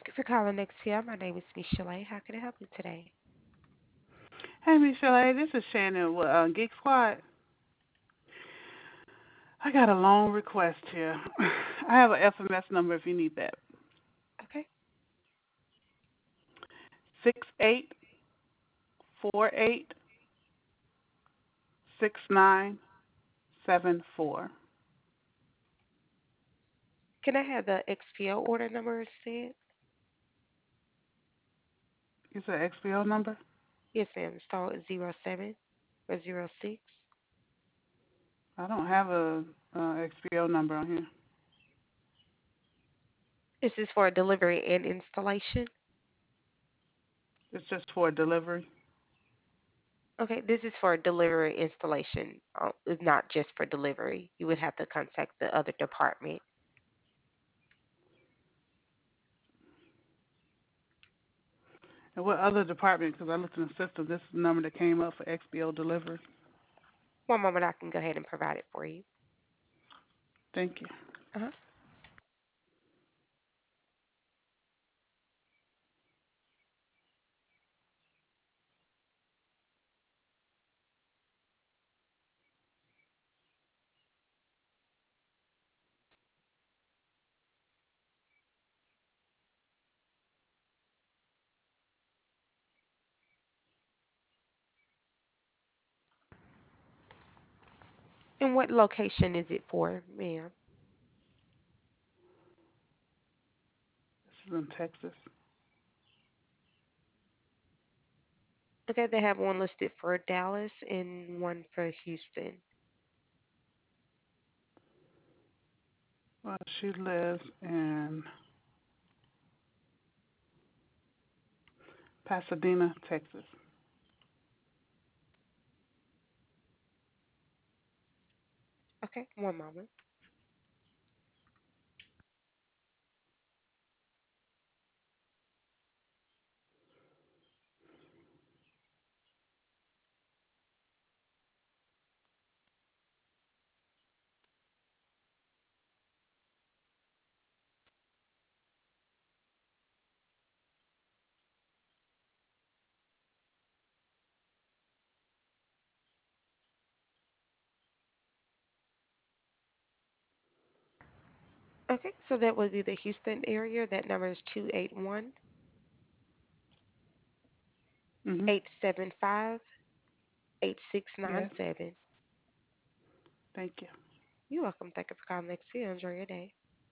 Thank you for calling XPL. My name is Michelle. How can I help you today? Hey, Michelle, hey, this is Shannon with Geek Squad. I got a long request here. I have an FMS number if you need that. Okay. 68486974. Can I have the XPO order number instead? Is that XPO number? Yes, ma'am. Start with 07 or 06. I don't have a XPO number on here. This is for delivery and installation. It's just for delivery. Okay, this is for delivery installation. It's not just for delivery. You would have to contact the other department. And what other department? Because I looked in the system. This is the number that came up for XPO delivery. One moment, I can go ahead and provide it for you. Thank you. Uh-huh. And what location is it for, ma'am? This is in Texas. Okay, they have one listed for Dallas and one for Houston. Well, she lives in Pasadena, Texas. Okay, one moment. Okay, so that would be the Houston area. That number is 281 Mhm. 875 Yes. 8697. Thank you. You're welcome. Thank you for calling next year. Enjoy your day.